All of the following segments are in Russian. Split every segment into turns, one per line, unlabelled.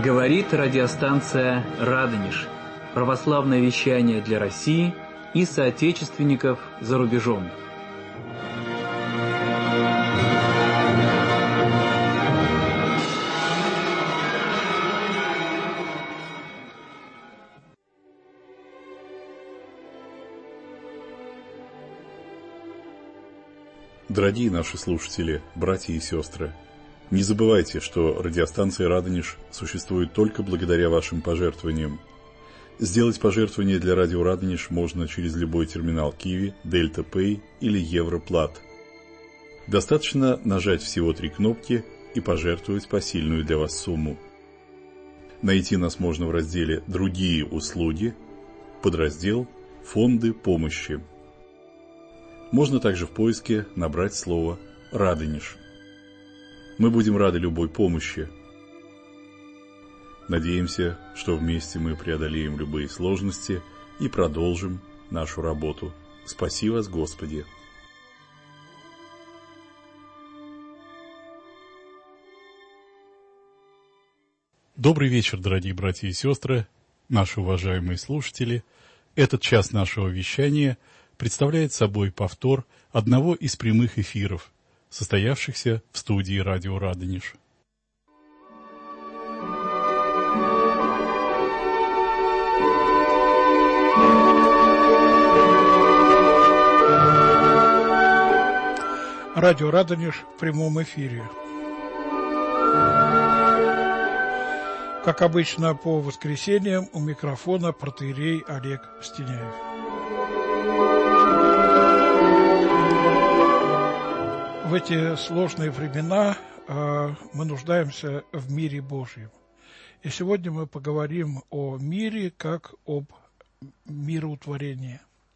Говорит радиостанция «Радонеж». Православное вещание для России и соотечественников за рубежом.
Дорогие наши слушатели, братья и сестры, не забывайте, что радиостанция «Радонеж» существует только благодаря вашим пожертвованиям. Сделать пожертвование для радио «Радонеж» можно через любой терминал Киви, Дельта Пэй или Европлат. Достаточно нажать всего 3 кнопки и пожертвовать посильную для вас сумму. Найти нас можно в разделе «Другие услуги», подраздел «Фонды помощи». Можно также в поиске набрать слово «Радонеж». Мы будем рады любой помощи. Надеемся, что вместе мы преодолеем любые сложности и продолжим нашу работу. Спаси вас, Господи! Добрый вечер, дорогие братья и сестры, наши уважаемые слушатели. Этот час нашего вещания представляет собой повтор одного из прямых эфиров, состоявшихся в студии радио «Радонеж».
Радио «Радонеж» в прямом эфире. Как обычно, по воскресеньям у микрофона протоиерей Олег Стеняев. В эти сложные времена мы нуждаемся в мире Божьем. И сегодня мы поговорим о мире как об мироутворении.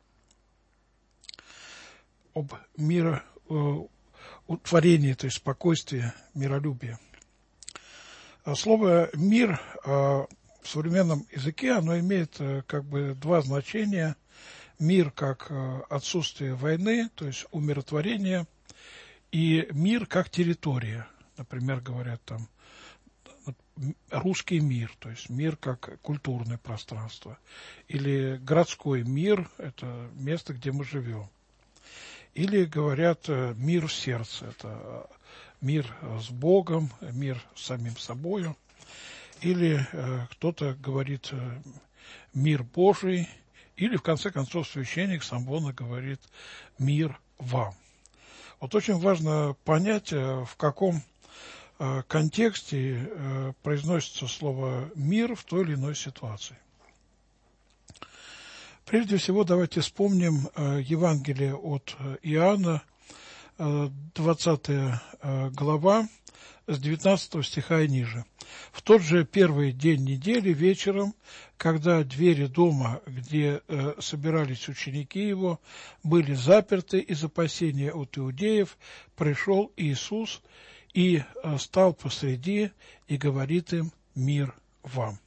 Об мироутворении, то есть спокойствии, миролюбии. Слово «мир» в современном языке, оно имеет как бы 2 значения. Мир как отсутствие войны, то есть умиротворение, и мир как территория. Например, говорят там русский мир, то есть мир как культурное пространство. Или городской мир, это место, где мы живем. Или говорят мир в сердце, это мир с Богом, мир с самим собою. Или кто-то говорит мир Божий. Или, в конце концов, священник Самбона говорит «мир вам». Вот очень важно понять, в каком контексте произносится слово «мир» в той или иной ситуации. Прежде всего, давайте вспомним Евангелие от Иоанна, 20 глава, с 19 стиха и ниже. «В тот же первый день недели вечером, когда двери дома, где собирались ученики его, были заперты из опасения от иудеев, пришел Иисус и стал посреди и говорит им: мир вам».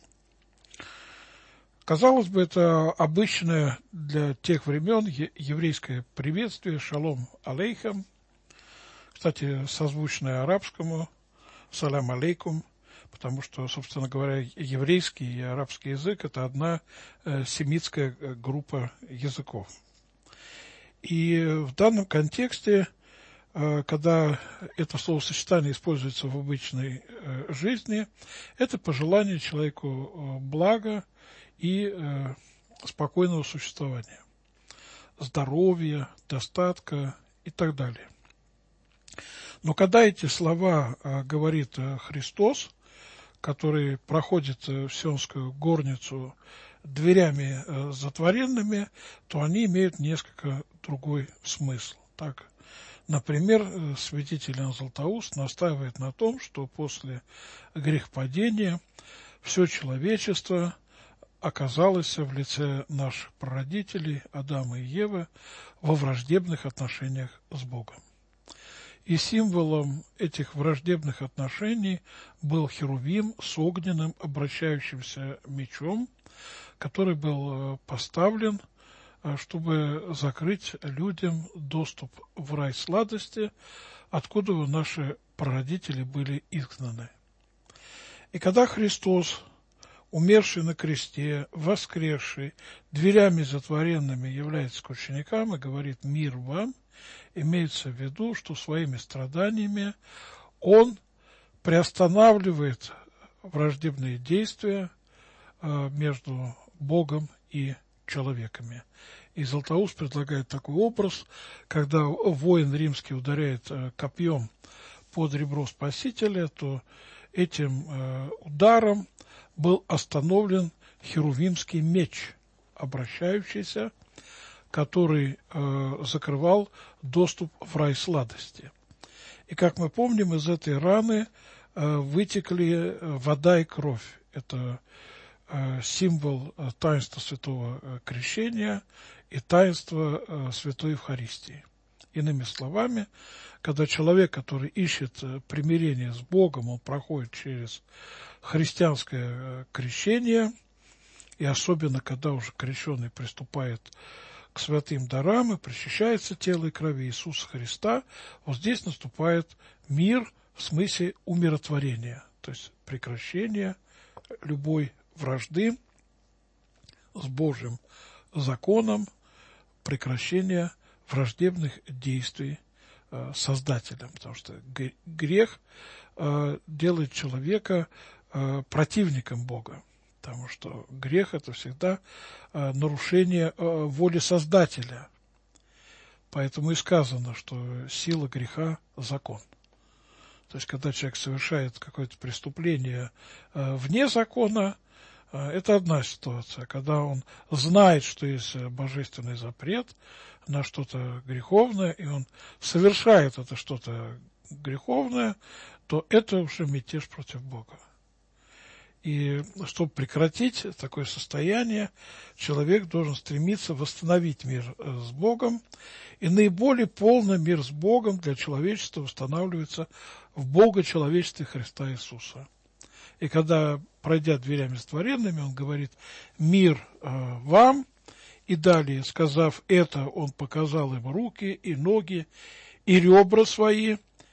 Казалось бы, это обычное для тех времен еврейское приветствие «Шалом алейхам», кстати, созвучное арабскому «Салям алейкум», потому что, собственно говоря, еврейский и арабский язык – это одна семитская группа языков. И в данном контексте, когда это словосочетание используется в обычной жизни, это пожелание человеку блага и спокойного существования, здоровья, достатка и так далее. Но когда эти слова говорит Христос, который проходит в Сионскую горницу дверями затворенными, то они имеют несколько другой смысл. Так, например, святитель Иоанн Златоуст настаивает на том, что после грехопадения все человечество оказалось в лице наших прародителей Адама и Евы во враждебных отношениях с Богом. И символом этих враждебных отношений был херувим с огненным обращающимся мечом, который был поставлен, чтобы закрыть людям доступ в рай сладости, откуда наши прародители были изгнаны. И когда Христос, умерший на кресте, воскресший, дверями затворенными является к ученикам и говорит «мир вам», имеется в виду, что своими страданиями Он приостанавливает враждебные действия между Богом и человеками. И Златоуст предлагает такой образ, когда воин римский ударяет копьем под ребро Спасителя, то этим ударом был остановлен херувимский меч, обращающийся, который закрывал доступ в рай сладости. И, как мы помним, из этой раны вытекли вода и кровь. Это символ таинства святого крещения и таинства святой Евхаристии. Иными словами, когда человек, который ищет примирение с Богом, он проходит через христианское крещение, и особенно, когда уже крещеный приступает к святым дарам и причащается тело и крови Иисуса Христа, вот здесь наступает мир в смысле умиротворения, то есть прекращение любой вражды с Божьим законом, прекращение враждебных действий Создателем, потому что грех делает человека противником Бога, потому что грех – это всегда нарушение воли Создателя. Поэтому и сказано, что сила греха – закон. То есть, когда человек совершает какое-то преступление вне закона, это одна ситуация. Когда он знает, что есть божественный запрет на что-то греховное, и он совершает это что-то греховное, то это уже мятеж против Бога. И чтобы прекратить такое состояние, человек должен стремиться восстановить мир с Богом, и наиболее полный мир с Богом для человечества восстанавливается в Бога-человечестве Христа Иисуса. И когда, пройдя дверями затворенными, он говорит «мир вам», и далее, сказав это, он показал им руки и ноги и ребра свои.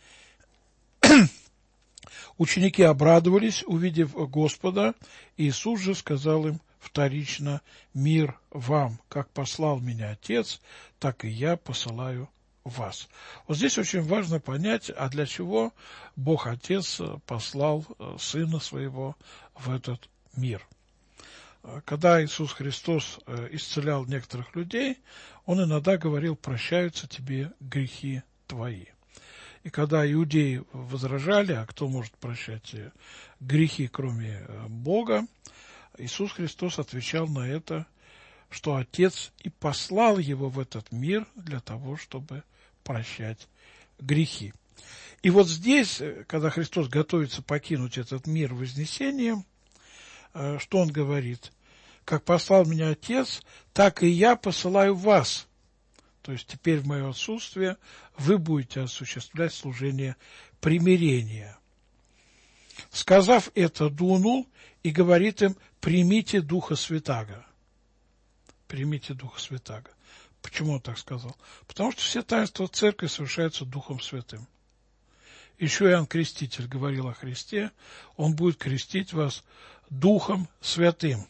Ученики обрадовались, увидев Господа. Иисус же сказал им вторично: «Мир вам, как послал меня Отец, так и я посылаю вас». Вот здесь очень важно понять, а для чего Бог Отец послал Сына Своего в этот мир. Когда Иисус Христос исцелял некоторых людей, Он иногда говорил: «Прощаются тебе грехи твои». И когда иудеи возражали, а кто может прощать грехи, кроме Бога, Иисус Христос отвечал на это, что Отец и послал Его в этот мир для того, чтобы прощать грехи. И вот здесь, когда Христос готовится покинуть этот мир вознесением, что Он говорит? «Как послал меня Отец, так и я посылаю вас». То есть теперь в мое отсутствие вы будете осуществлять служение примирения. Сказав это, дунул и говорит им: «Примите Духа Святаго». Примите Духа Святаго. Почему он так сказал? Потому что все таинства Церкви совершаются Духом Святым. Еще Иоанн Креститель говорил о Христе: Он будет крестить вас Духом Святым.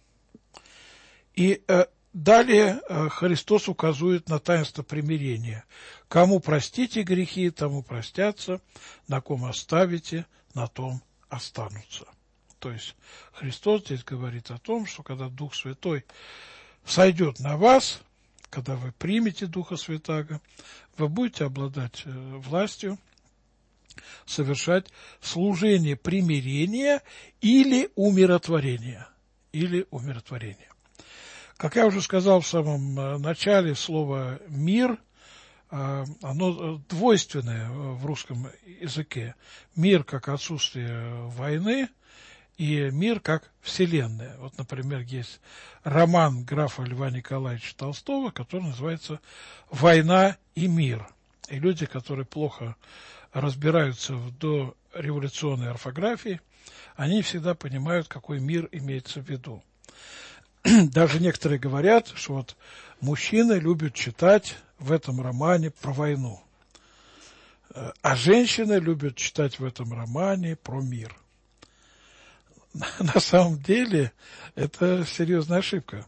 И далее Христос указывает на таинство примирения. Кому простите грехи, тому простятся, на ком оставите, на том останутся. То есть Христос здесь говорит о том, что когда Дух Святой сойдет на вас, когда вы примете Духа Святаго, вы будете обладать властью совершать служение примирения или умиротворения. Как я уже сказал в самом начале, слово «мир», оно двойственное в русском языке. Мир как отсутствие войны и мир как вселенная. Вот, например, есть роман графа Льва Николаевича Толстого, который называется «Война и мир». И люди, которые плохо разбираются в дореволюционной орфографии, они всегда понимают, какой мир имеется в виду. Даже некоторые говорят, что вот мужчины любят читать в этом романе про войну, а женщины любят читать в этом романе про мир. на самом деле это серьезная ошибка.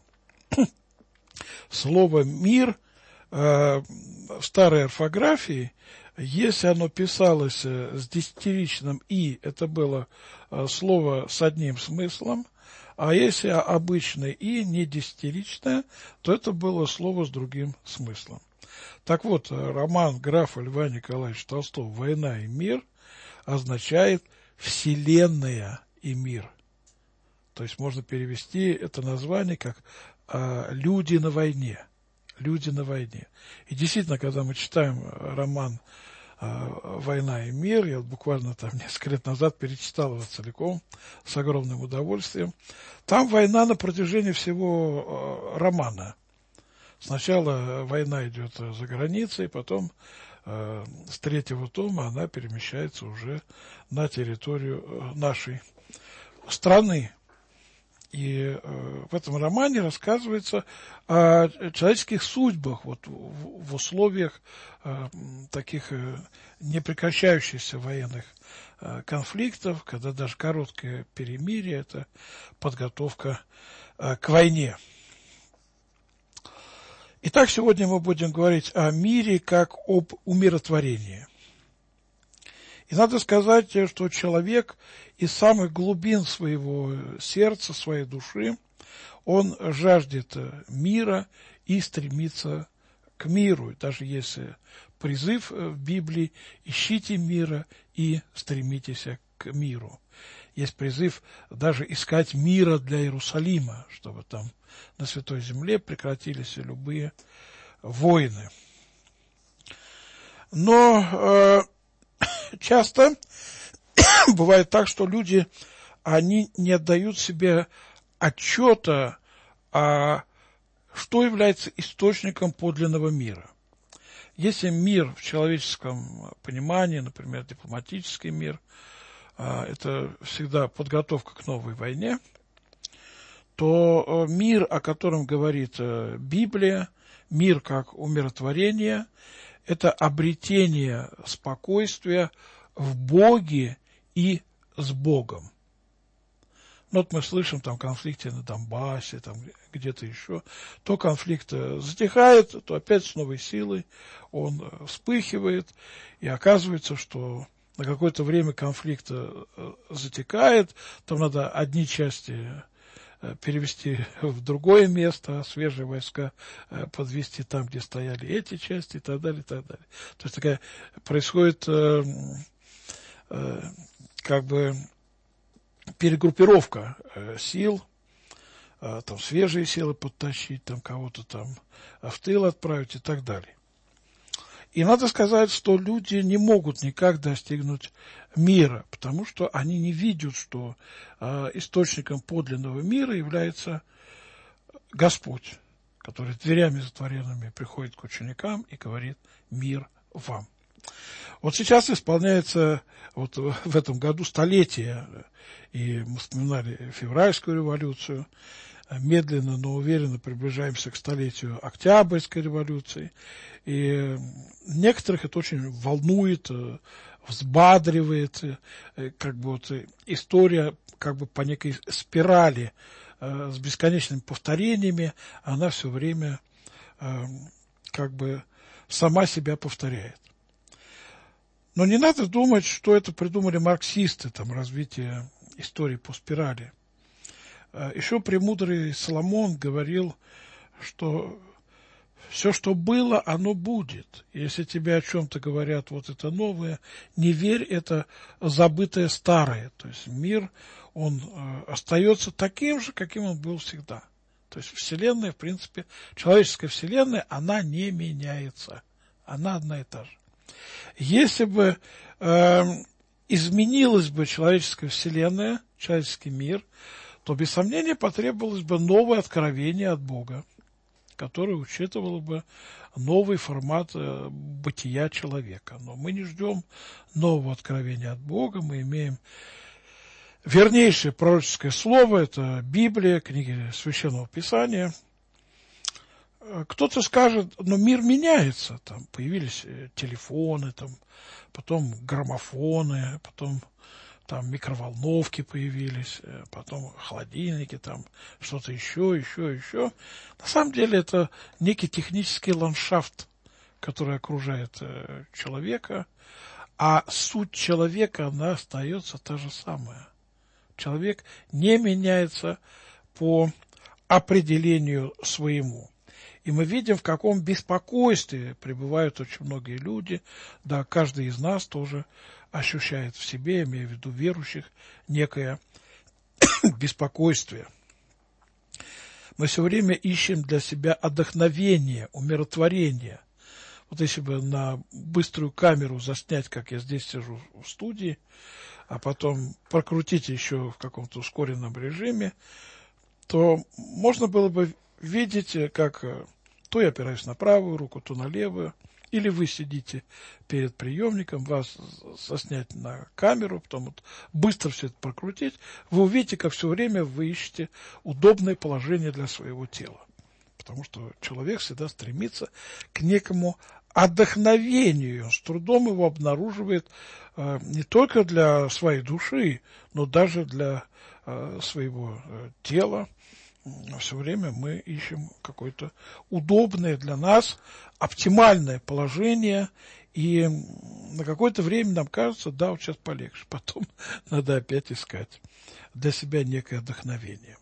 Слово «мир» в старой орфографии, если оно писалось с десятиричным «и», это было слово с одним смыслом, а если обычное «и», не десятиричное, то это было слово с другим смыслом. Так вот, роман графа Льва Николаевича Толстого «Война и мир» означает «вселенная и мир». То есть можно перевести это название как «люди на войне». Люди на войне. И действительно, когда мы читаем роман «Война и мир», я буквально там несколько лет назад перечитал его целиком с огромным удовольствием, там война на протяжении всего романа. Сначала война идет за границей, потом с третьего тома она перемещается уже на территорию нашей страны. И в этом романе рассказывается о человеческих судьбах вот, в условиях таких непрекращающихся военных конфликтов, когда даже короткое перемирие – это подготовка к войне. Итак, сегодня мы будем говорить о мире как об умиротворении. И надо сказать, что человек из самых глубин своего сердца, своей души, он жаждет мира и стремится к миру. И даже если призыв в Библии «ищите мира и стремитесь к миру». Есть призыв даже искать мира для Иерусалима, чтобы там на Святой Земле прекратились любые войны. Но часто бывает так, что люди, они не отдают себе отчета, что является источником подлинного мира. Если мир в человеческом понимании, например, дипломатический мир, это всегда подготовка к новой войне, то мир, о котором говорит Библия, мир как умиротворение, это обретение спокойствия в Боге и с Богом. Ну, вот мы слышим там конфликты на Донбассе, там где-то еще. То конфликт затихает, то опять с новой силой он вспыхивает, и оказывается, что на какое-то время конфликт затихает, там надо одни части перевести в другое место, а свежие войска подвести там, где стояли эти части, и так далее, и так далее. То есть такая происходит как бы перегруппировка сил, там свежие силы подтащить, там кого-то там в тыл отправить и так далее. И надо сказать, что люди не могут никак достигнуть мира, потому что они не видят, что источником подлинного мира является Господь, который дверями затворенными приходит к ученикам и говорит: «Мир вам». Вот сейчас исполняется вот в этом году столетие, и мы вспоминали февральскую революцию, медленно, но уверенно приближаемся к столетию Октябрьской революции, и некоторых это очень волнует, взбадривает, как бы вот история как бы по некой спирали с бесконечными повторениями, она все время как бы сама себя повторяет. Но не надо думать, что это придумали марксисты, там, развитие истории по спирали. Еще премудрый Соломон говорил, что все, что было, оно будет. Если тебе о чем-то говорят, вот это новое, не верь, это забытое старое. То есть мир, он остается таким же, каким он был всегда. То есть Вселенная, в принципе, человеческая Вселенная, она не меняется. Она одна и та же. Если бы изменилась бы человеческая Вселенная, человеческий мир, то, без сомнения, потребовалось бы новое откровение от Бога, которое учитывало бы новый формат бытия человека. Но мы не ждем нового откровения от Бога, мы имеем вернейшее пророческое слово, это Библия, книги Священного Писания. Кто-то скажет, но мир меняется, там появились телефоны, там, потом граммофоны, потом там микроволновки появились, потом холодильники, там что-то еще. На самом деле это некий технический ландшафт, который окружает человека, а суть человека, она остается та же самая. Человек не меняется по определению своему. И мы видим, в каком беспокойстве пребывают очень многие люди. Да, каждый из нас тоже ощущает в себе, имея в виду верующих, некое беспокойствие. Мы все время ищем для себя отдохновение, умиротворение. Вот если бы на быструю камеру заснять, как я здесь сижу в студии, а потом прокрутить еще в каком-то ускоренном режиме, то можно было бы видеть, как то я опираюсь на правую руку, то на левую, или вы сидите перед приемником, вас заснять на камеру, потом вот быстро все это прокрутить, вы увидите, как все время вы ищете удобное положение для своего тела. Потому что человек всегда стремится к некому отдохновению, с трудом его обнаруживает не только для своей души, но даже для своего тела. Все время мы ищем какое-то удобное для нас, оптимальное положение, и на какое-то время нам кажется, да, вот сейчас полегче, потом надо опять искать для себя некое вдохновение.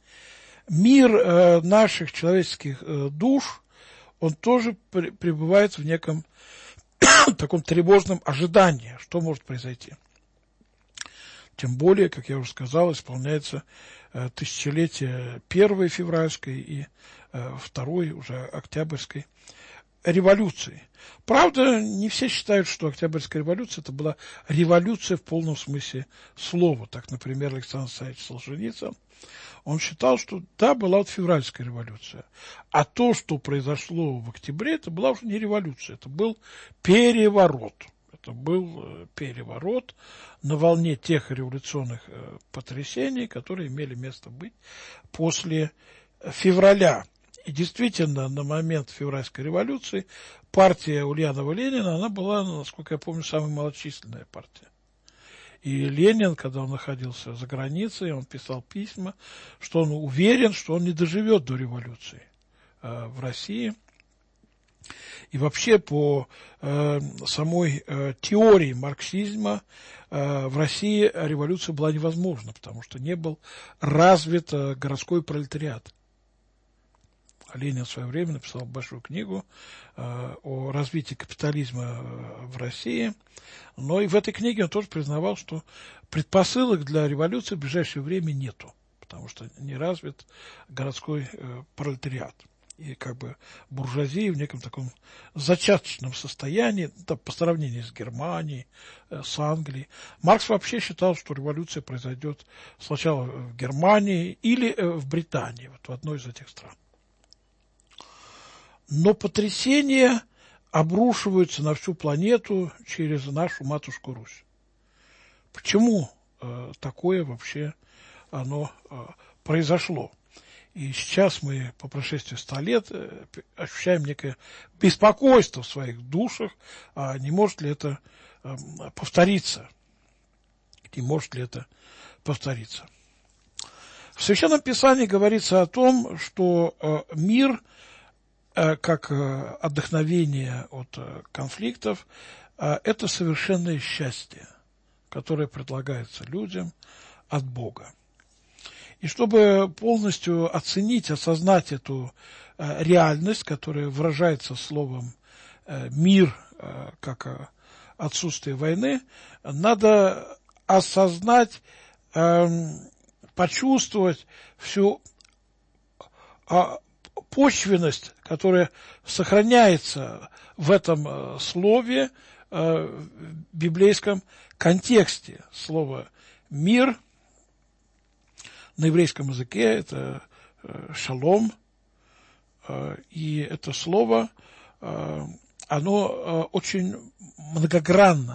Мир наших человеческих душ, он тоже пребывает в неком таком тревожном ожидании, что может произойти. Тем более, как я уже сказал, исполняется тысячелетие первой февральской и второй, уже октябрьской революции. Правда, не все считают, что Октябрьская революция это была революция в полном смысле слова. Так, например, Александр Александрович Солженицын, он считал, что да, была вот февральская революция. А то, что произошло в октябре, это была уже не революция, это был переворот. Это был переворот на волне тех революционных потрясений, которые имели место быть после февраля. И действительно, на момент февральской революции партия Ульянова-Ленина, она была, насколько я помню, самая малочисленная партия. И Ленин, когда он находился за границей, он писал письма, что он уверен, что он не доживет до революции в России. И вообще по самой теории марксизма в России революция была невозможна, потому что не был развит городской пролетариат. Ленин в свое время написал большую книгу о развитии капитализма в России, но и в этой книге он тоже признавал, что предпосылок для революции в ближайшее время нету, потому что не развит городской пролетариат. И как бы буржуазия в неком таком зачаточном состоянии, да, по сравнению с Германией, с Англией. Маркс вообще считал, что революция произойдет сначала в Германии или в Британии, вот в одной из этих стран. Но потрясения обрушиваются на всю планету через нашу матушку Русь. Почему такое вообще оно произошло? И сейчас мы по прошествии 100 лет ощущаем некое беспокойство в своих душах, а не может ли это повториться? Не может ли это повториться? В Священном Писании говорится о том, что мир, как отдохновение от конфликтов, это совершенное счастье, которое предлагается людям от Бога. И чтобы полностью оценить, осознать эту реальность, которая выражается словом «мир», как отсутствие войны, надо осознать, почувствовать всю почвенность, которая сохраняется в этом слове в библейском контексте. Слово «мир» на еврейском языке это шалом, и это слово, оно очень многогранно.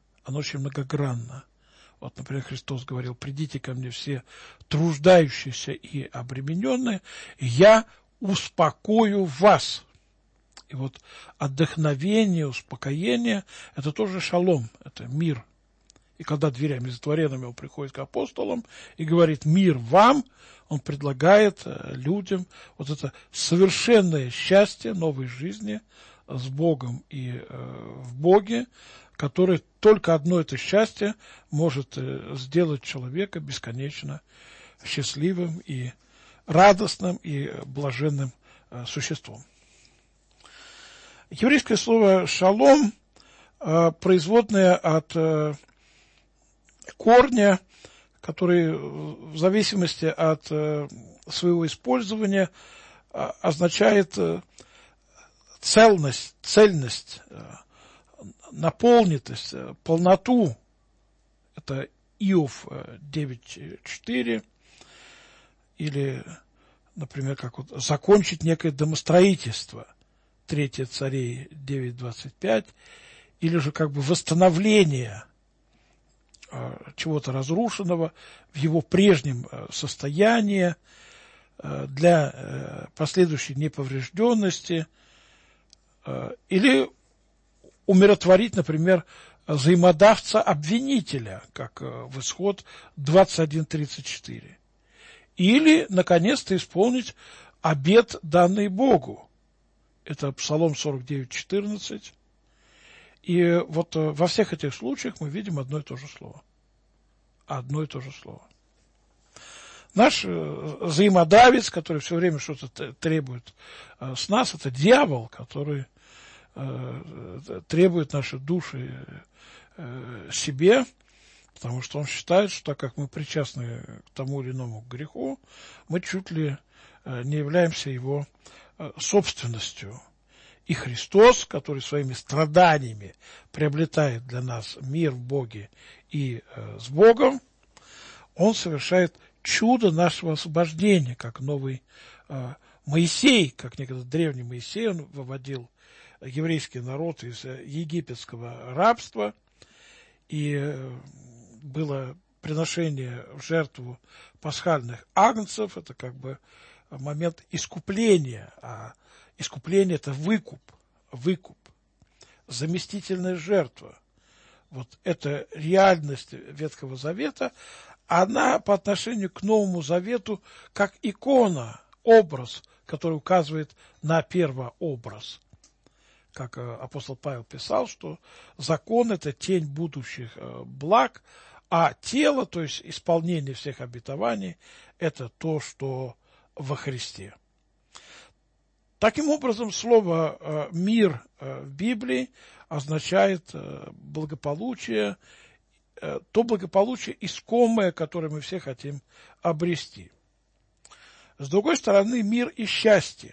Вот, например, Христос говорил: «Придите ко мне все труждающиеся и обремененные, и я успокою вас». И вот отдохновение, успокоение – это тоже шалом, это мир. И когда дверями затворенными он приходит к апостолам и говорит «мир вам», он предлагает людям вот это совершенное счастье новой жизни с Богом и в Боге, которое только одно это счастье может сделать человека бесконечно счастливым и радостным и блаженным существом. Еврейское слово «шалом» производное от корня, который в зависимости от своего использования означает цельность, наполненность, полноту. Это Иов 9.4. Или, например, как вот закончить некое домостроительство. 3 Царей 9.25. Или же как бы восстановление чего-то разрушенного в его прежнем состоянии для последующей неповрежденности, или умиротворить, например, взаимодавца-обвинителя, как в Исход 21.34, или, наконец-то, исполнить обет, данный Богу. Это Псалом 49.14. И вот во всех этих случаях мы видим одно и то же слово. Одно и то же слово. Наш взаимодавец, который все время что-то требует с нас, это дьявол, который требует наши души себе, потому что он считает, что так как мы причастны к тому или иному греху, мы чуть ли не являемся его собственностью. И Христос, который своими страданиями приобретает для нас мир в Боге и с Богом, он совершает чудо нашего освобождения, как новый Моисей, как некогда древний Моисей, он выводил еврейский народ из египетского рабства, и было приношение в жертву пасхальных агнцев, это как бы момент искупления, а искупление – это выкуп, заместительная жертва. Вот эта реальность Ветхого Завета, она по отношению к Новому Завету как икона, образ, который указывает на первообраз. Как апостол Павел писал, что закон – это тень будущих благ, а тело, то есть исполнение всех обетований, это то, что во Христе. Таким образом, слово «мир» в Библии означает благополучие, то благополучие искомое, которое мы все хотим обрести. С другой стороны, мир и счастье.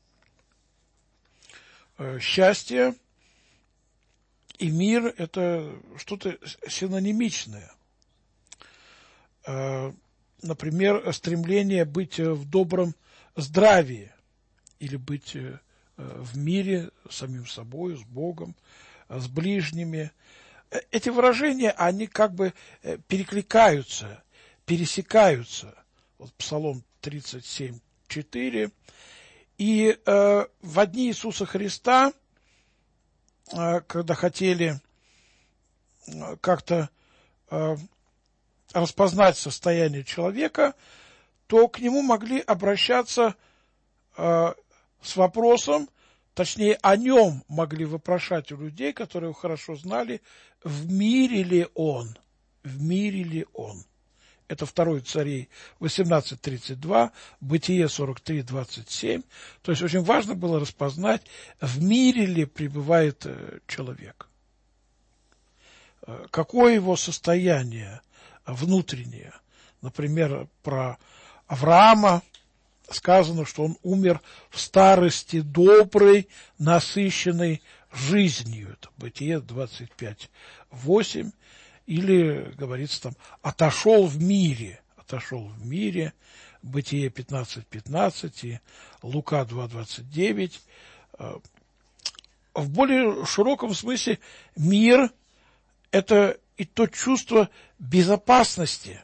Счастье и мир – это что-то синонимичное. Например, стремление быть в добром здравии, или быть в мире с самим собой, с Богом, с ближними. Эти выражения, они как бы перекликаются, пересекаются. Вот Псалом 37.4. И в дни Иисуса Христа, когда хотели как-то распознать состояние человека, то к нему могли обращаться с вопросом, точнее, о нем могли вопрошать у людей, которые его хорошо знали, в мире ли он, в мире ли он. Это 2 Царей 18.32, Бытие 43.27. То есть очень важно было распознать, в мире ли пребывает человек. Какое его состояние внутреннее. Например, про Авраама сказано, что он умер в старости доброй, насыщенной жизнью. Это Бытие 25.8. Или, говорится там, отошел в мире, Бытие 15.15 и Лука 2.29. В более широком смысле мир – это и то чувство безопасности,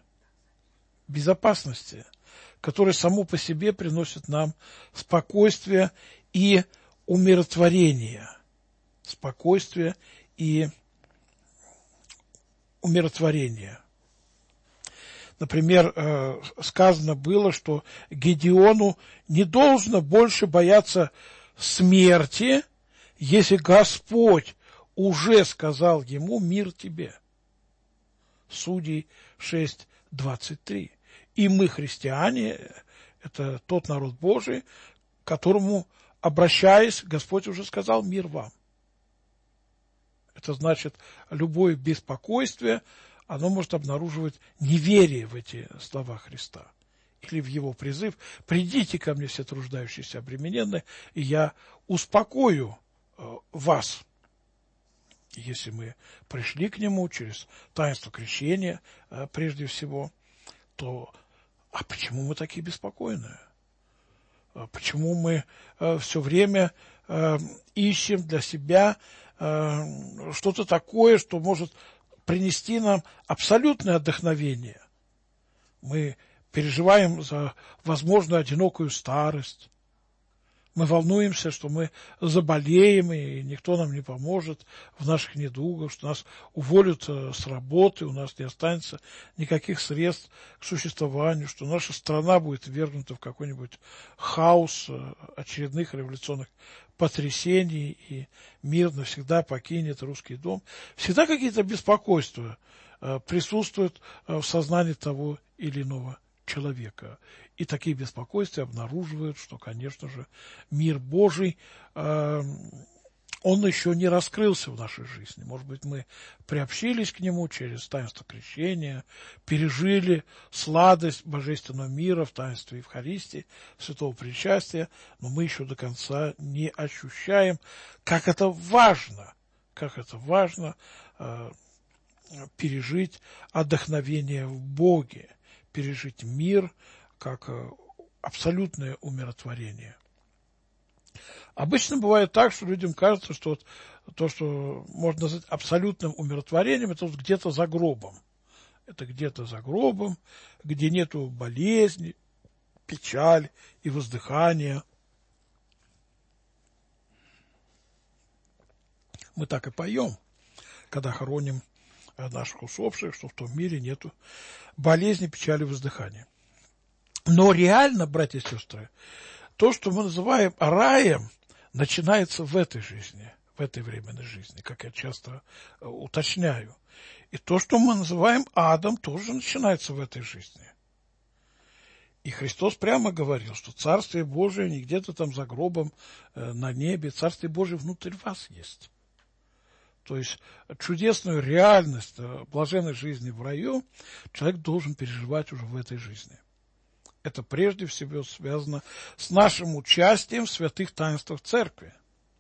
которое само по себе приносит нам спокойствие и умиротворение. умиротворения. Например, сказано было, что Гедеону не должно больше бояться смерти, если Господь уже сказал ему: «Мир тебе». Судей 6:23. И мы, христиане, это тот народ Божий, к которому, обращаясь, Господь уже сказал: «Мир вам». Это значит, любое беспокойствие, оно может обнаруживать неверие в эти слова Христа. Или в его призыв: «Придите ко мне, все труждающиеся, обремененные, и я успокою вас». Если мы пришли к нему через таинство крещения, прежде всего, то почему мы такие беспокойные? Почему мы все время ищем для себя что-то такое, что может принести нам абсолютное отдохновение? Мы переживаем за возможную одинокую старость. Мы волнуемся, что мы заболеем, и никто нам не поможет в наших недугах, что нас уволят с работы, у нас не останется никаких средств к существованию, что наша страна будет ввергнута в какой-нибудь хаос очередных революционных потрясений, и мир навсегда покинет русский дом. Всегда какие-то беспокойства присутствуют в сознании того или иного человека. И такие беспокойства обнаруживают, что, конечно же, мир Божий, он еще не раскрылся в нашей жизни. Может быть, мы приобщились к нему через таинство крещения, пережили сладость божественного мира в таинстве Евхаристии, святого причастия, но мы еще до конца не ощущаем, как это важно пережить отдохновение в Боге, пережить мир как абсолютное умиротворение. Обычно бывает так, что людям кажется, что вот то, что можно назвать абсолютным умиротворением, это вот где-то за гробом. Это где-то за гробом, где нету болезни, печали и воздыхания. Мы так и поем, когда хороним наших усопших, что в том мире нету болезни, печали, воздыхания. Но реально, братья и сестры, то, что мы называем раем, начинается в этой жизни, в этой временной жизни, как я часто уточняю. И то, что мы называем адом, тоже начинается в этой жизни. И Христос прямо говорил, что Царствие Божие не где-то там за гробом на небе, Царствие Божие внутрь вас есть. То есть чудесную реальность блаженной жизни в раю человек должен переживать уже в этой жизни. Это прежде всего связано с нашим участием в святых таинствах Церкви.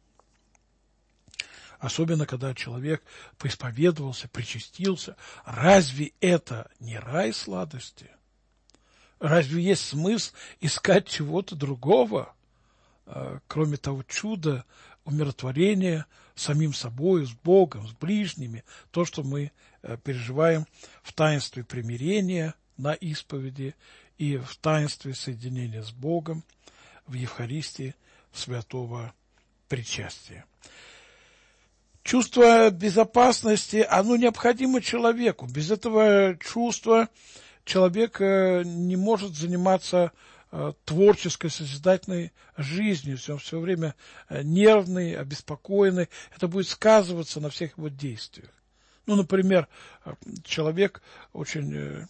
Особенно, когда человек поисповедовался, причастился. Разве это не рай сладости? Разве есть смысл искать чего-то другого, кроме того чуда, умиротворения самим собой, с Богом, с ближними, то, что мы переживаем в таинстве примирения на исповеди и в таинстве соединения с Богом, в Евхаристии святого причастия. Чувство безопасности, оно необходимо человеку. Без этого чувства человек не может заниматься творческой, созидательной жизнью. Он все время нервный, обеспокоенный. Это будет сказываться на всех его действиях. Ну, например, человек очень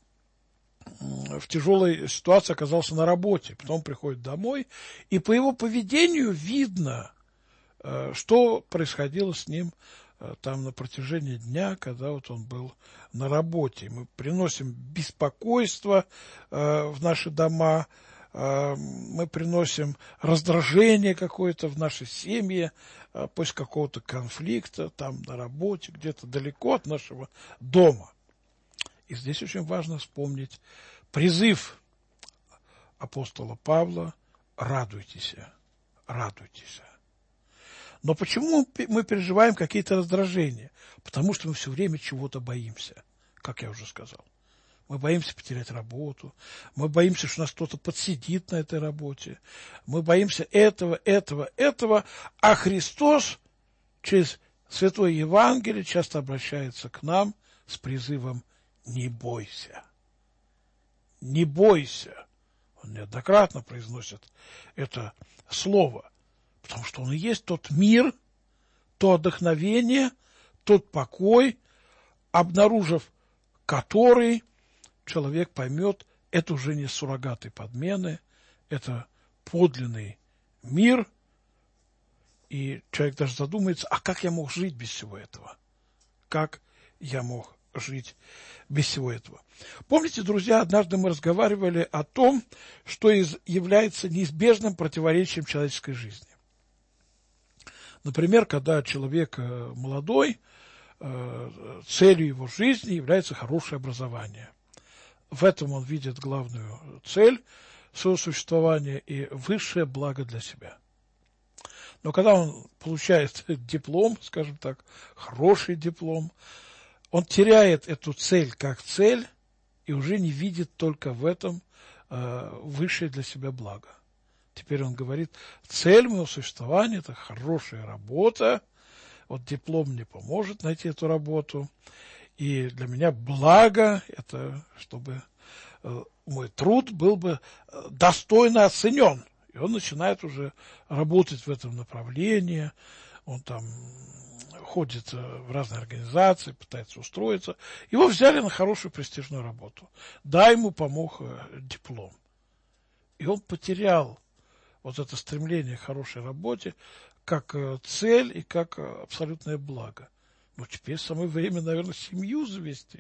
в тяжелой ситуации оказался на работе, потом приходит домой, и по его поведению видно, что происходило с ним там на протяжении дня, когда вот он был на работе. Мы приносим беспокойство в наши дома, мы приносим раздражение какое-то в наши семьи после какого-то конфликта там на работе, где-то далеко от нашего дома. И здесь очень важно вспомнить призыв апостола Павла: радуйтесь, радуйтесь. Но почему мы переживаем какие-то раздражения? Потому что мы все время чего-то боимся, как я уже сказал. Мы боимся потерять работу, мы боимся, что нас кто-то подсидит на этой работе, мы боимся этого, а Христос через Святое Евангелие часто обращается к нам с призывом «Не бойся». Не бойся. Он неоднократно произносит это слово, потому что он и есть тот мир, то отдохновение, тот покой, обнаружив который, человек поймет, это уже не суррогаты подмены, это подлинный мир, и человек даже задумается, а как я мог жить без всего этого? Как я мог жить без всего этого? Помните, друзья, однажды мы разговаривали о том, что является неизбежным противоречием человеческой жизни. Например, когда человек молодой, целью его жизни является хорошее образование. В этом он видит главную цель своего существования и высшее благо для себя. Но когда он получает диплом, скажем так, хороший диплом, он теряет эту цель как цель и уже не видит только в этом высшее для себя благо. Теперь он говорит, цель моего существования – это хорошая работа, вот диплом мне поможет найти эту работу, и для меня благо – это чтобы мой труд был бы достойно оценен. И он начинает уже работать в этом направлении, он там ходит в разные организации, пытается устроиться. Его взяли на хорошую престижную работу. Да, ему помог диплом. И он потерял вот это стремление к хорошей работе как цель и как абсолютное благо. Но теперь самое время, наверное, семью завести.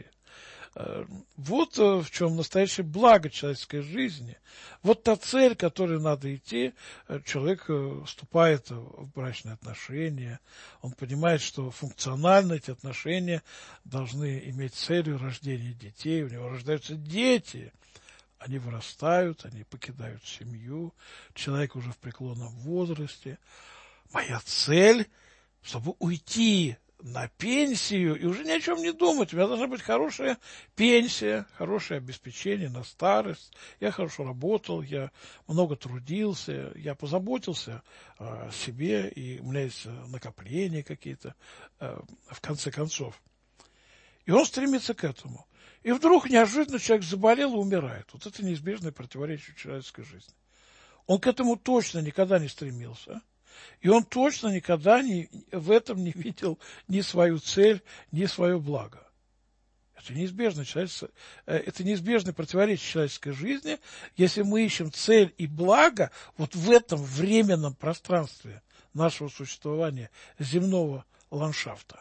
Вот в чем настоящее благо человеческой жизни. Вот та цель, к которой надо идти. Человек вступает в брачные отношения. Он понимает, что функционально эти отношения должны иметь целью рождения детей. У него рождаются дети. Они вырастают, они покидают семью. Человек уже в преклонном возрасте. Моя цель, чтобы уйти на пенсию и уже ни о чем не думать. У меня должна быть хорошая пенсия, хорошее обеспечение на старость. Я хорошо работал, я много трудился, я позаботился о себе, и у меня есть накопления какие-то, в конце концов. И он стремится к этому. И вдруг неожиданно человек заболел и умирает. Вот это неизбежное противоречие человеческой жизни. Он к этому точно никогда не стремился. И он точно никогда в этом не видел ни свою цель, ни свое благо. Это неизбежное противоречие человеческой жизни, если мы ищем цель и благо вот в этом временном пространстве нашего существования, земного ландшафта.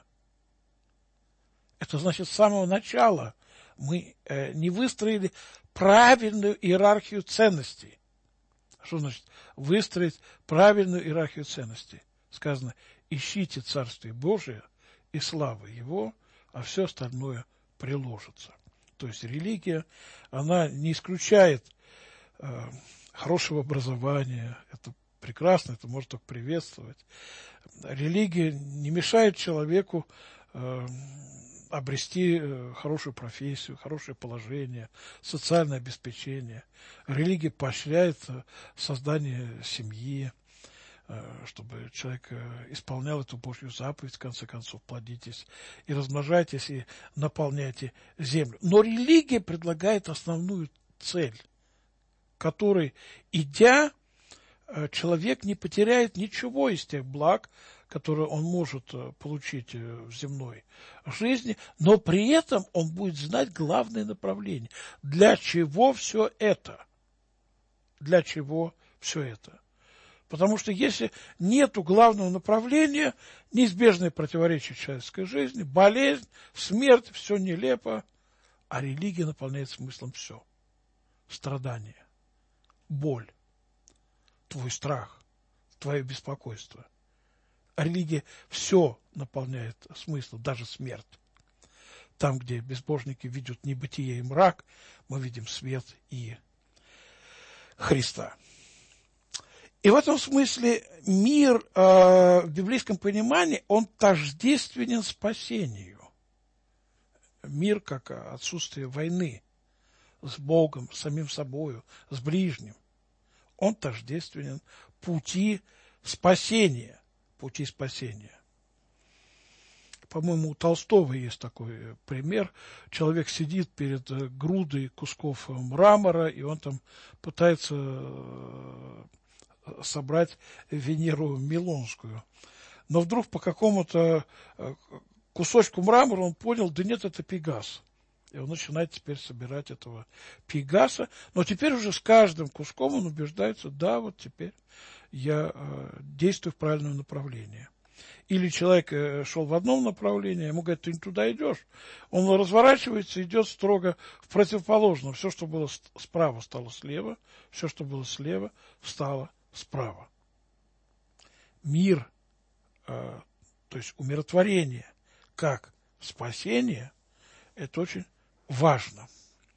Это значит, с самого начала мы не выстроили правильную иерархию ценностей. Что значит выстроить правильную иерархию ценностей? Сказано, ищите Царствие Божие и славы Его, а все остальное приложится. То есть религия, она не исключает хорошего образования, это прекрасно, это может только приветствовать. Религия не мешает человеку обрести хорошую профессию, хорошее положение, социальное обеспечение. Религия поощряет создание семьи, чтобы человек исполнял эту Божью заповедь, в конце концов, плодитесь и размножайтесь, и наполняйте землю. Но религия предлагает основную цель, которой, идя, человек не потеряет ничего из тех благ, которые он может получить в земной жизни, но при этом он будет знать главное направление. Для чего все это? Для чего все это? Потому что если нету главного направления, неизбежное противоречие человеческой жизни, болезнь, смерть, все нелепо, а религия наполняет смыслом все. Страдание, боль, твой страх, твое беспокойство. А религия все наполняет смыслом, даже смерть. Там, где безбожники видят небытие и мрак, мы видим свет и Христа. И в этом смысле мир в библейском понимании, он тождественен спасению. Мир как отсутствие войны с Богом, с самим собою, с ближним. Он тождественен пути спасения. Пути спасения. По-моему, у Толстого есть такой пример. Человек сидит перед грудой кусков мрамора, и он там пытается собрать Венеру Милонскую. Но вдруг по какому-то кусочку мрамора он понял, да нет, это Пегас. И он начинает теперь собирать этого Пегаса. Но теперь уже с каждым куском он убеждается, да, вот теперь я действую в правильном направлении. Или человек шел в одном направлении, ему говорят, ты не туда идешь. Он разворачивается, идет строго в противоположном. Все, что было справа, стало слева. Все, что было слева, стало справа. Мир, то есть умиротворение, как спасение, это очень важно.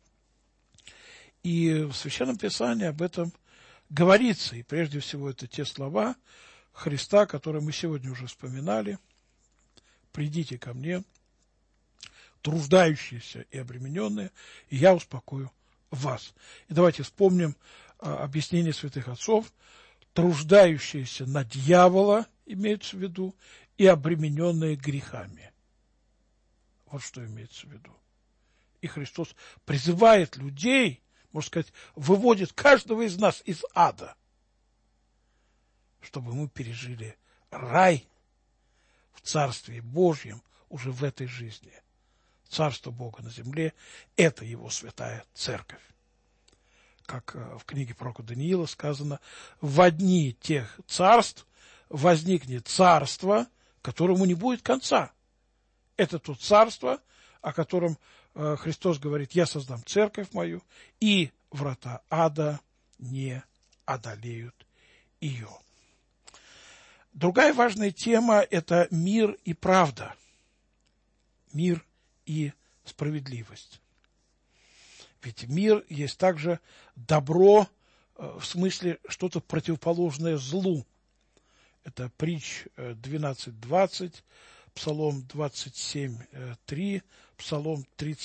И в Священном Писании об этом говорится. И прежде всего это те слова Христа, которые мы сегодня уже вспоминали. «Придите ко мне, труждающиеся и обремененные, и я успокою вас». И давайте вспомним объяснение святых отцов. Труждающиеся на дьявола, имеется в виду, и обремененные грехами. Вот что имеется в виду. И Христос призывает людей, можно сказать, выводит каждого из нас из ада, чтобы мы пережили рай в Царстве Божьем уже в этой жизни. Царство Бога на земле – это Его святая Церковь. Как в книге пророка Даниила сказано, во дни тех царств возникнет царство, которому не будет конца. Это то царство, о котором Христос говорит, я создам церковь мою, и врата ада не одолеют ее. Другая важная тема – это мир и правда. Мир и справедливость. Ведь мир есть также добро, в смысле что-то противоположное злу. Это Притч 12:20, Псалом 27:3, Псалом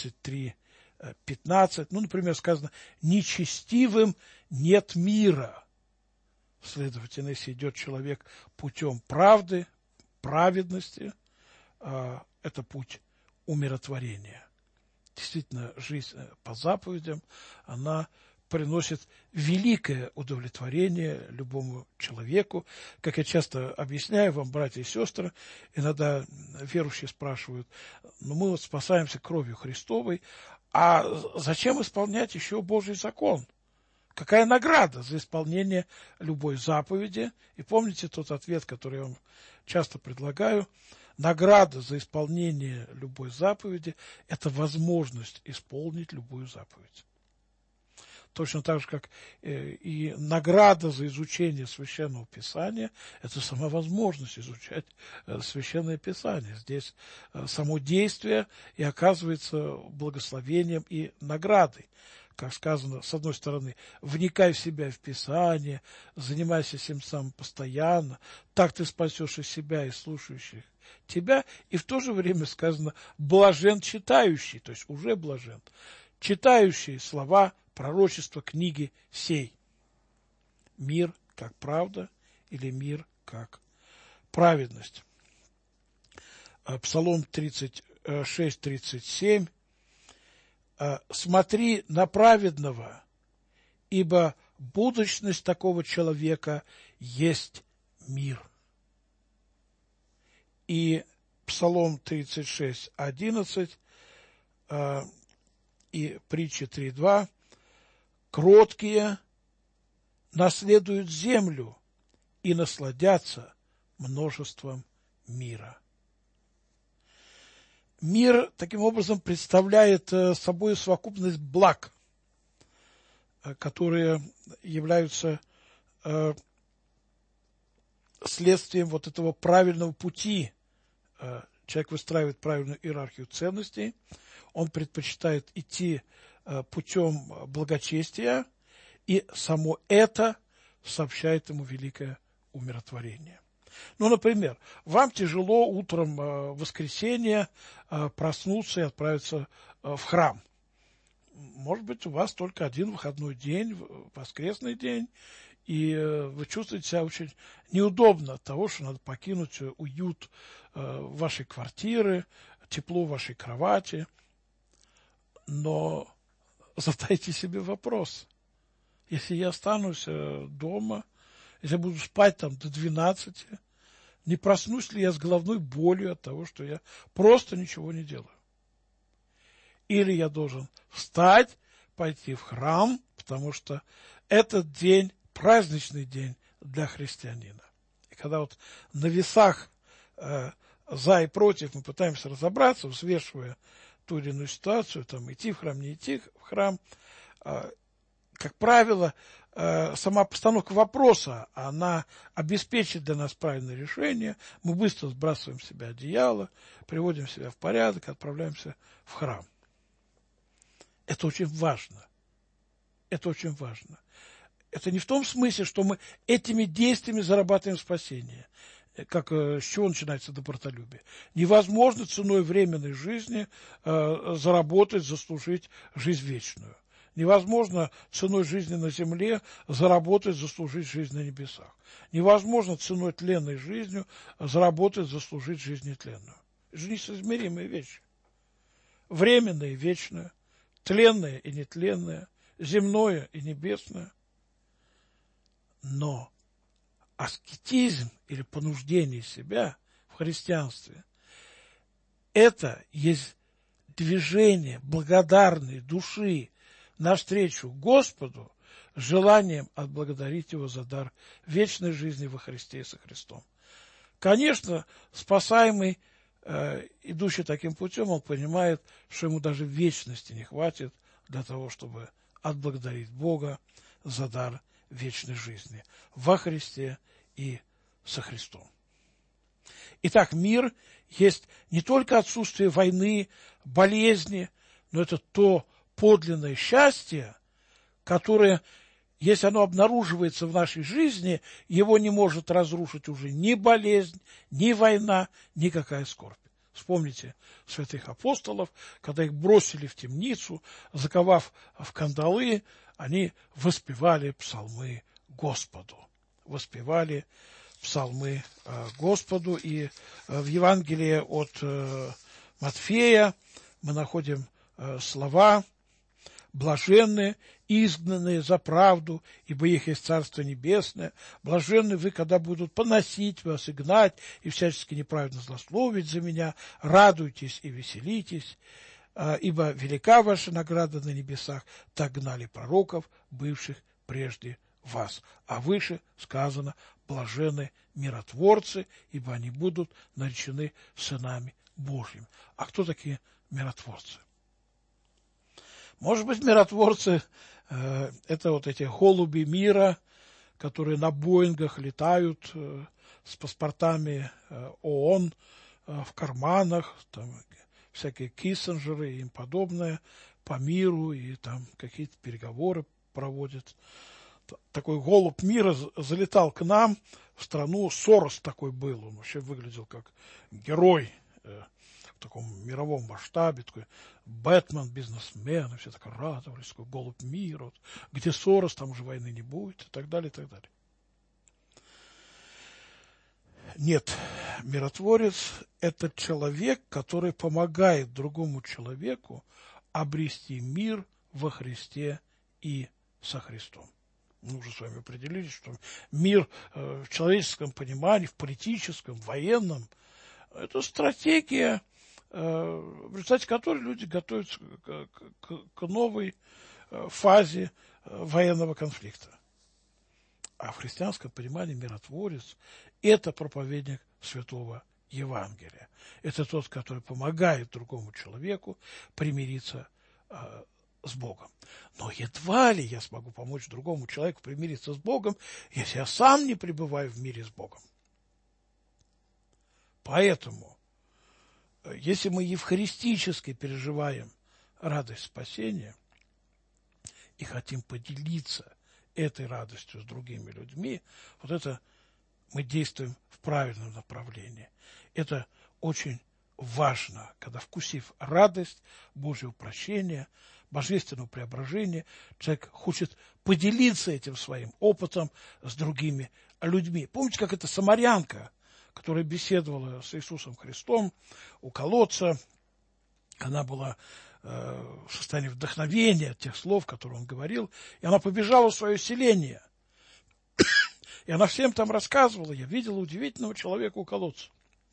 33:15. Ну, например, сказано, нечестивым нет мира. Следовательно, если идет человек путем правды, праведности, это путь умиротворения. Действительно, жизнь по заповедям, она приносит великое удовлетворение любому человеку. Как я часто объясняю вам, братья и сестры, иногда верующие спрашивают, ну мы вот спасаемся кровью Христовой, а зачем исполнять еще Божий закон? Какая награда за исполнение любой заповеди? И помните тот ответ, который я вам часто предлагаю? Награда за исполнение любой заповеди – это возможность исполнить любую заповедь. Точно так же, как и награда за изучение Священного Писания – это сама возможность изучать Священное Писание. Здесь само действие и оказывается благословением и наградой. Как сказано, с одной стороны, вникай в себя в Писание, занимайся всем самым постоянно, так ты спасешь и себя, и слушающих тебя, и в то же время сказано, блажен читающий, то есть уже блажен, читающий слова пророчества книги сей. Мир как правда или мир как праведность. Псалом 36-37. Смотри на праведного, ибо будущность такого человека есть мир. И Псалом 36:11 и Притча 3:2. Кроткие наследуют землю и насладятся множеством мира. Мир, таким образом, представляет собой совокупность благ, которые являются следствием вот этого правильного пути. Человек выстраивает правильную иерархию ценностей, он предпочитает идти путем благочестия, и само это сообщает ему великое умиротворение. Ну, например, вам тяжело утром в воскресенье проснуться и отправиться в храм. Может быть, у вас только один выходной день, воскресный день, И вы чувствуете себя очень неудобно от того, что надо покинуть уют вашей квартиры, тепло вашей кровати. Но задайте себе вопрос. Если я останусь дома, если я буду спать там до 12, не проснусь ли я с головной болью от того, что я просто ничего не делаю? Или я должен встать, пойти в храм, потому что этот день праздничный день для христианина. И когда вот на весах за и против мы пытаемся разобраться, взвешивая ту или иную ситуацию, там идти в храм, не идти в храм, как правило, сама постановка вопроса, она обеспечит для нас правильное решение, мы быстро сбрасываем с себя одеяло, приводим себя в порядок, отправляемся в храм. Это очень важно. Это очень важно. Это не в том смысле, что мы этими действиями зарабатываем спасение, как с чего начинается добротолюбие. Невозможно ценой временной жизни заработать, заслужить жизнь вечную. Невозможно ценой жизни на земле заработать, заслужить жизнь на небесах. Невозможно ценой тленной жизнью заработать, заслужить жизнь нетленную. Это же несоизмеримые вещи. Временное и вечное, тленное и нетленное, земное и небесное. Но аскетизм или понуждение себя в христианстве – это есть движение благодарной души навстречу Господу с желанием отблагодарить Его за дар вечной жизни во Христе и со Христом. Конечно, спасаемый, идущий таким путем, он понимает, что ему даже вечности не хватит для того, чтобы отблагодарить Бога за дар вечной жизни во Христе и со Христом. Итак, мир есть не только отсутствие войны, болезни, но это то подлинное счастье, которое, если оно обнаруживается в нашей жизни, его не может разрушить уже ни болезнь, ни война, никакая скорбь. Вспомните святых апостолов, когда их бросили в темницу, заковав в кандалы, они воспевали псалмы Господу. Воспевали псалмы Господу. И в Евангелии от Матфея мы находим слова: «Блаженны изгнанные за правду, ибо их есть Царство Небесное. Блаженны вы, когда будут поносить вас и гнать, и всячески неправедно злословить за меня. Радуйтесь и веселитесь, ибо велика ваша награда на небесах. Так гнали пророков, бывших прежде вас». А выше сказано: блаженны миротворцы, ибо они будут наречены сынами Божьими. А кто такие миротворцы? Может быть, миротворцы это вот эти голуби мира, которые на Боингах летают с паспортами ООН в карманах, там всякие Киссинджеры и им подобное по миру, и там какие-то переговоры проводят. Такой голубь мира залетал к нам в страну. Сорос такой был, он вообще выглядел как герой в таком мировом масштабе, такой Бэтмен, бизнесмен, и все так радовались, такой голубь мира, вот, где Сорос, там уже войны не будет, и так далее, и так далее. Нет, миротворец – это человек, который помогает другому человеку обрести мир во Христе и со Христом. Мы уже с вами определились, что мир в человеческом понимании, в политическом, в военном – это стратегия, в результате которой люди готовятся к новой фазе военного конфликта. А в христианском понимании миротворец – это проповедник Святого Евангелия. Это тот, который помогает другому человеку примириться с Богом. Но едва ли я смогу помочь другому человеку примириться с Богом, если я сам не пребываю в мире с Богом. Поэтому, если мы евхаристически переживаем радость спасения и хотим поделиться этой радостью с другими людьми, вот это мы действуем в правильном направлении. Это очень важно, когда, вкусив радость Божьего прощения, божественного преображения. Человек хочет поделиться этим своим опытом с другими людьми. Помните, как эта самарянка, которая беседовала с Иисусом Христом у колодца, она была в состоянии вдохновения от тех слов, которые он говорил, и она побежала в свое селение. И она всем там рассказывала: я видела удивительного человека у колодца.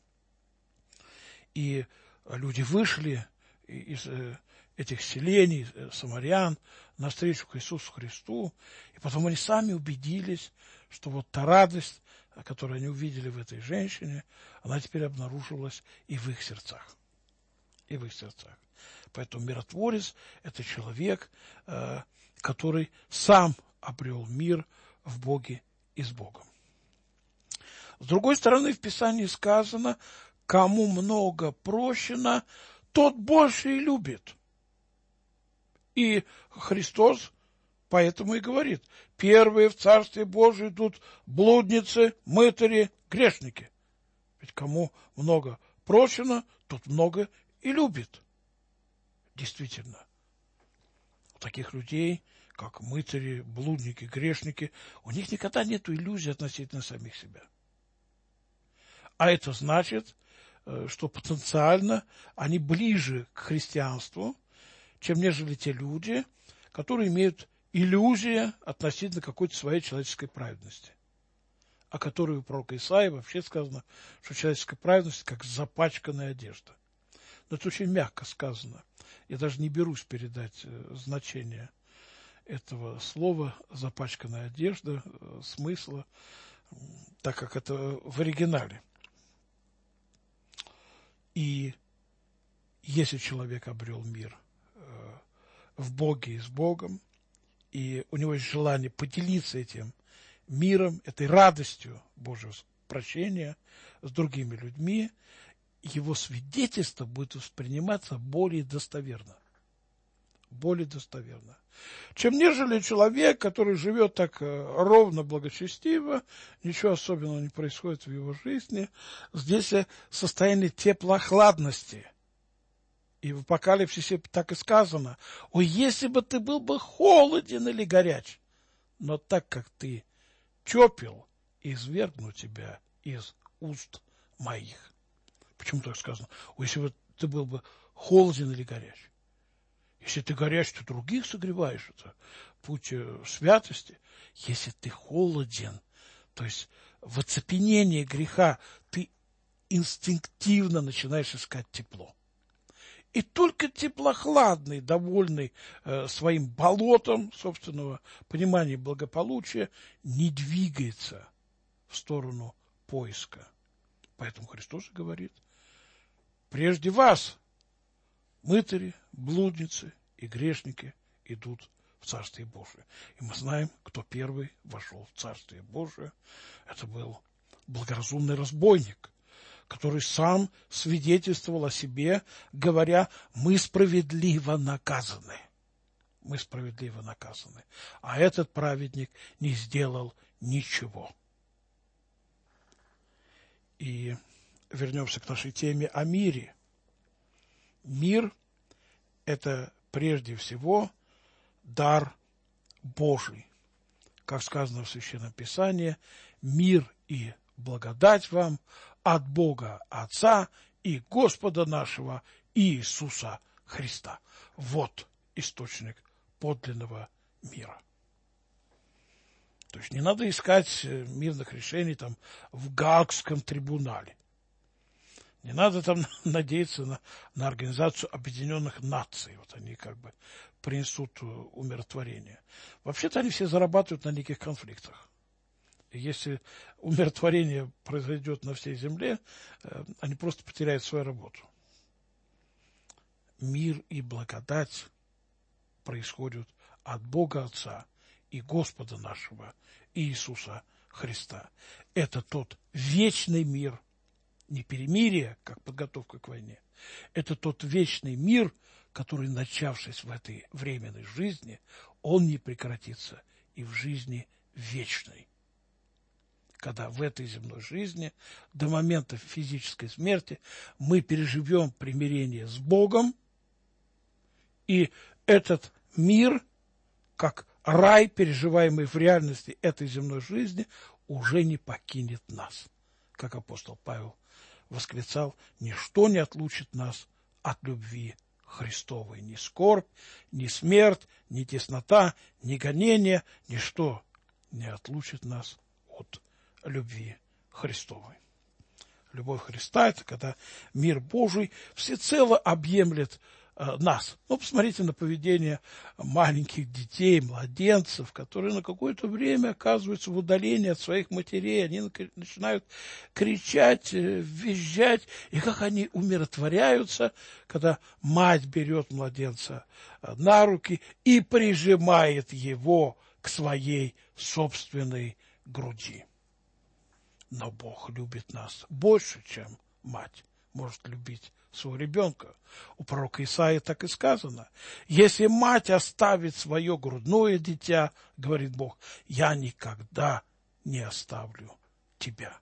И люди вышли из этих селений, самарян, навстречу к Иисусу Христу, и потом они сами убедились, что вот та радость, которую они увидели в этой женщине, она теперь обнаружилась и в их сердцах. И в их сердцах. Поэтому миротворец – это человек, который сам обрел мир в Боге и с Богом. С другой стороны, в Писании сказано: кому много прощено, тот больше и любит. И Христос поэтому и говорит: первые в Царстве Божие идут блудницы, мытари, грешники. Ведь кому много прощено, тот много и любит. Действительно, у таких людей, как мытари, блудники, грешники, у них никогда нет иллюзий относительно самих себя. А это значит, что потенциально они ближе к христианству, чем нежели те люди, которые имеют иллюзии относительно какой-то своей человеческой праведности, о которой у пророка Исаии вообще сказано, что человеческая праведность как запачканная одежда. Но это очень мягко сказано. Я даже не берусь передать значение этого слова «запачканная одежда», смысла, так как это в оригинале. И если человек обрел мир в Боге и с Богом, и у него есть желание поделиться этим миром, этой радостью Божьего прощения с другими людьми, его свидетельство будет восприниматься более достоверно. Более достоверно. Чем нежели человек, который живет так ровно, благочестиво, ничего особенного не происходит в его жизни. Здесь состояние теплохладности. И в Апокалипсисе так и сказано: «Ой, если бы ты был бы холоден или горяч, но так как ты тепел, извергну тебя из уст моих». Почему так сказано? Ой, если бы ты был бы холоден или горяч. Если ты горяч, то других согреваешь. Это путь святости. Если ты холоден, то есть в оцепенении греха, ты инстинктивно начинаешь искать тепло. И только теплохладный, довольный своим болотом собственного понимания благополучия, не двигается в сторону поиска. Поэтому Христос говорит: прежде вас мытари, блудницы и грешники идут в Царствие Божие. И мы знаем, кто первый вошел в Царствие Божие. Это был благоразумный разбойник, который сам свидетельствовал о себе, говоря: мы справедливо наказаны. Мы справедливо наказаны. А этот праведник не сделал ничего. И вернемся к нашей теме о мире. Мир – это прежде всего дар Божий. Как сказано в Священном Писании: мир и благодать вам от Бога Отца и Господа нашего Иисуса Христа. Вот источник подлинного мира. То есть не надо искать мирных решений там в Гаагском трибунале. Не надо там надеяться на Организацию Объединенных Наций. Вот они как бы принесут умиротворение. Вообще-то они все зарабатывают на неких конфликтах. И если умиротворение произойдет на всей земле, они просто потеряют свою работу. Мир и благодать происходят от Бога Отца и Господа нашего Иисуса Христа. Это тот вечный мир, не перемирие, как подготовка к войне. Это тот вечный мир, который, начавшись в этой временной жизни, он не прекратится и в жизни вечной. Когда в этой земной жизни до момента физической смерти мы переживем примирение с Богом, и этот мир, как рай, переживаемый в реальности этой земной жизни, уже не покинет нас. Как апостол Павел восклицал: ничто не отлучит нас от любви Христовой. Ни скорбь, ни смерть, ни теснота, ни гонение, ничто не отлучит нас от любви Христовой. Любовь Христа – это когда мир Божий всецело объемлет нас. Ну, посмотрите на поведение маленьких детей, младенцев, которые на какое-то время оказываются в удалении от своих матерей. Они начинают кричать, визжать, и как они умиротворяются, когда мать берет младенца на руки и прижимает его к своей собственной груди. Но Бог любит нас больше, чем мать может любить своего ребенка. У пророка Исаии так и сказано: если мать оставит свое грудное дитя, говорит Бог, я никогда не оставлю тебя.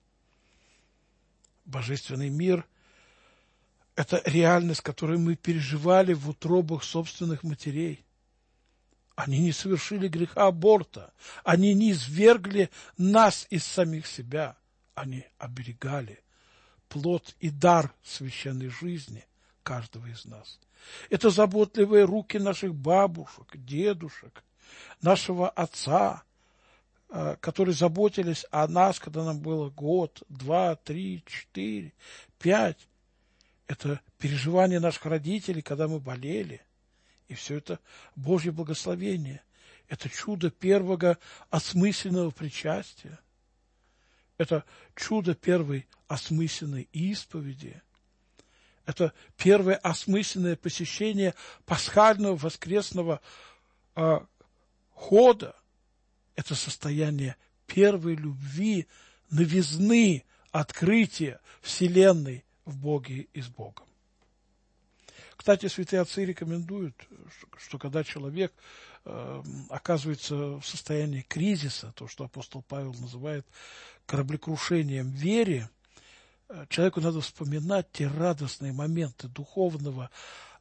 Божественный мир – это реальность, которую мы переживали в утробах собственных матерей. Они не совершили греха аборта, они не извергли нас из самих себя, они оберегали плод и дар священной жизни каждого из нас. Это заботливые руки наших бабушек, дедушек, нашего отца, которые заботились о нас, когда нам было год, 2, 3, 4, 5. Это переживание наших родителей, когда мы болели. И все это Божье благословение. Это чудо первого осмысленного причастия. Это чудо первой осмысленной исповеди. Это первое осмысленное посещение пасхального воскресного хода. Это состояние первой любви, новизны, открытия вселенной в Боге и с Богом. Кстати, святые отцы рекомендуют, что когда человек оказывается в состоянии кризиса, то, что апостол Павел называет кораблекрушением в вере, человеку надо вспоминать те радостные моменты духовного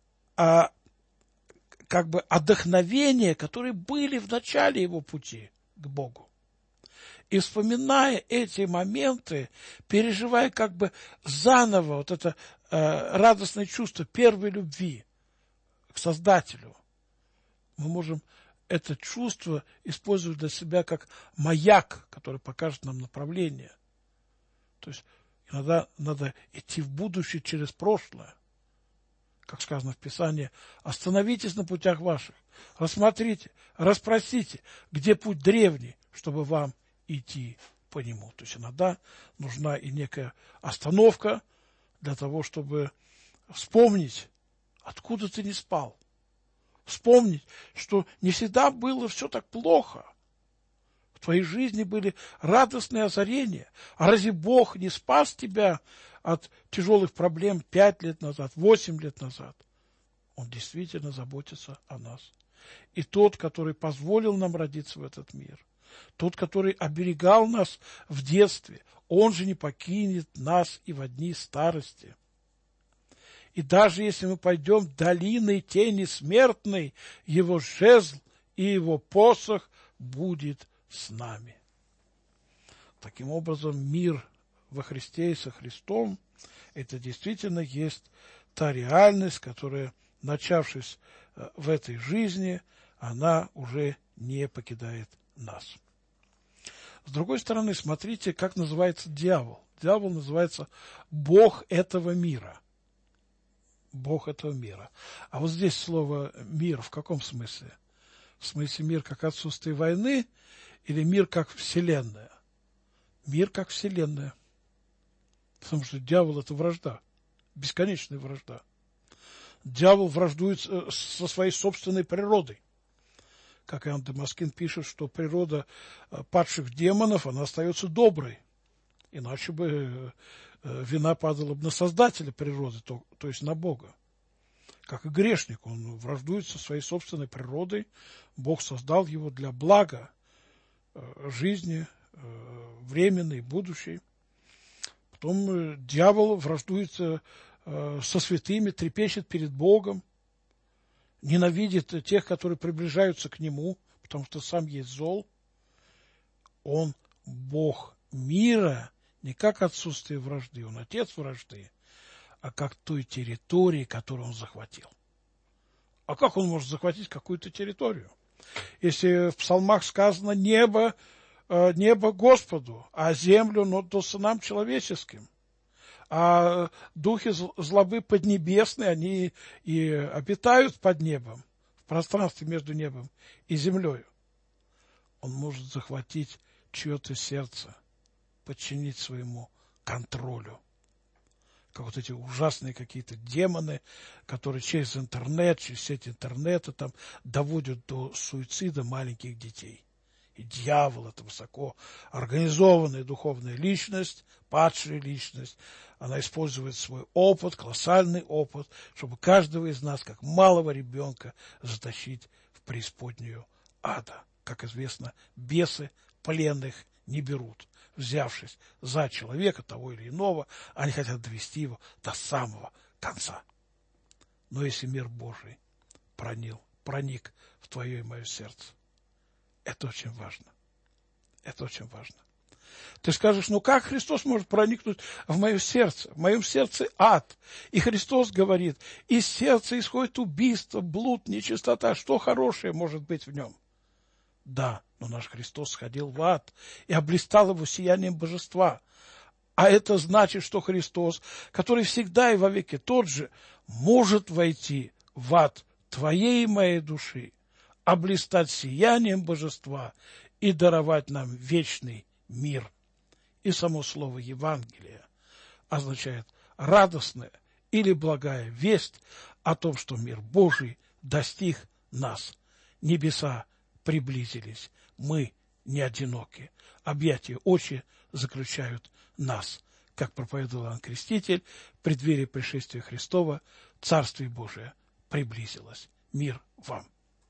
отдохновения, которые были в начале его пути к Богу. И вспоминая эти моменты, переживая как бы заново вот это радостное чувство первой любви к Создателю, мы можем это чувство использовать для себя как маяк, который покажет нам направление. То есть иногда надо идти в будущее через прошлое. Как сказано в Писании, остановитесь на путях ваших, рассмотрите, расспросите, где путь древний, чтобы вам идти по нему. То есть иногда нужна и некая остановка для того, чтобы вспомнить, откуда ты не спал. Вспомнить, что не всегда было все так плохо. В твоей жизни были радостные озарения. А разве Бог не спас тебя от тяжелых проблем 5 лет назад, 8 лет назад? Он действительно заботится о нас. И тот, который позволил нам родиться в этот мир, тот, который оберегал нас в детстве, он же не покинет нас и во дни старости. И даже если мы пойдем долиной тени смертной, его жезл и его посох будет с нами. Таким образом, мир во Христе и со Христом – это действительно есть та реальность, которая, начавшись в этой жизни, она уже не покидает нас. С другой стороны, смотрите, как называется дьявол. Дьявол называется Бог этого мира. Бог этого мира. А вот здесь слово «мир» в каком смысле? В смысле мир как отсутствие войны или мир как вселенная? Мир как вселенная. Потому что дьявол – это вражда, бесконечная вражда. Дьявол враждует со своей собственной природой. Как Иоанн Дамаскин пишет, что природа падших демонов, она остается доброй. Иначе бы вина падала бы на Создателя природы, то есть на Бога. Как и грешник, он враждует со своей собственной природой. Бог создал его для блага жизни, временной, будущей. Потом дьявол враждует со святыми, трепещет перед Богом. ненавидит тех, которые приближаются к нему, потому что сам есть зол. Он Бог мира, не как отсутствие вражды, он отец вражды, а как той территории, которую он захватил. А как он может захватить какую-то территорию? Если в псалмах сказано небо Господу, а землю то сынам человеческим. А духи злобы поднебесные, они и обитают под небом, в пространстве между небом и землей. Он может захватить чье-то сердце, подчинить своему контролю. Как вот эти ужасные какие-то демоны, которые через интернет, через сеть интернета там доводят до суицида маленьких детей. И дьявол — это высоко организованная духовная личность, падшая личность. Она использует свой опыт, колоссальный опыт, чтобы каждого из нас, как малого ребенка, затащить в преисподнюю ада. Как известно, бесы пленных не берут. Взявшись за человека того или иного, они хотят довести его до самого конца. Но если мир Божий проник в твое и мое сердце, это очень важно. Это очень важно. Ты скажешь, как Христос может проникнуть в мое сердце? В моем сердце ад. И Христос говорит, из сердца исходит убийство, блуд, нечистота. Что хорошее может быть в нем? Да, но наш Христос сходил в ад и облистал его сиянием божества. А это значит, что Христос, который всегда и вовеки тот же, может войти в ад твоей и моей души, облистать сиянием божества и даровать нам вечный мир. И само слово Евангелие означает радостная или благая весть о том, что мир Божий достиг нас. Небеса приблизились, мы не одиноки. Объятия очи заключают нас. Как проповедовал Иоанн Креститель, в преддверии пришествия Христова Царствие Божие приблизилось. Мир вам.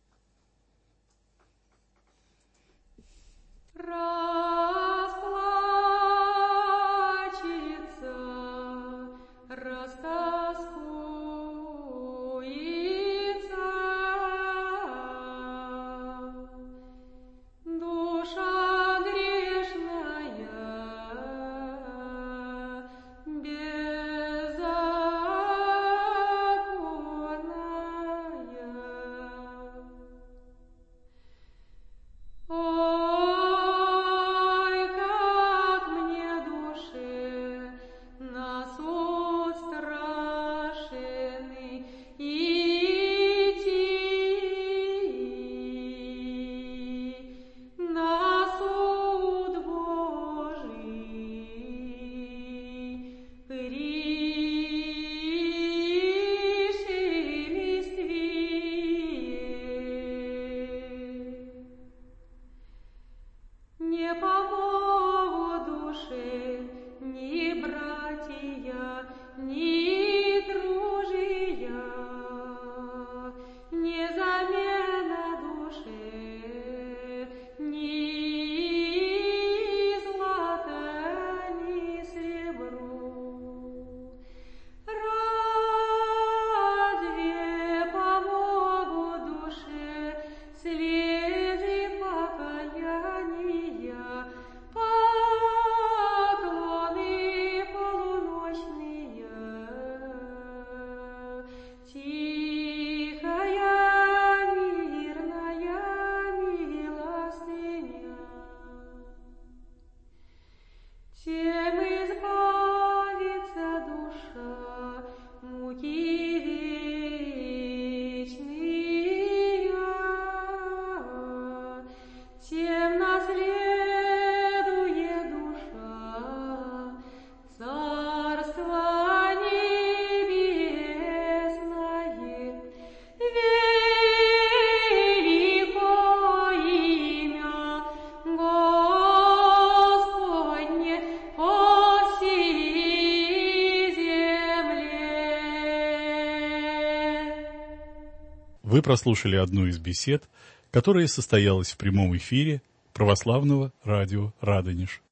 Вы прослушали одну из бесед, которая состоялась в прямом эфире православного радио «Радонеж».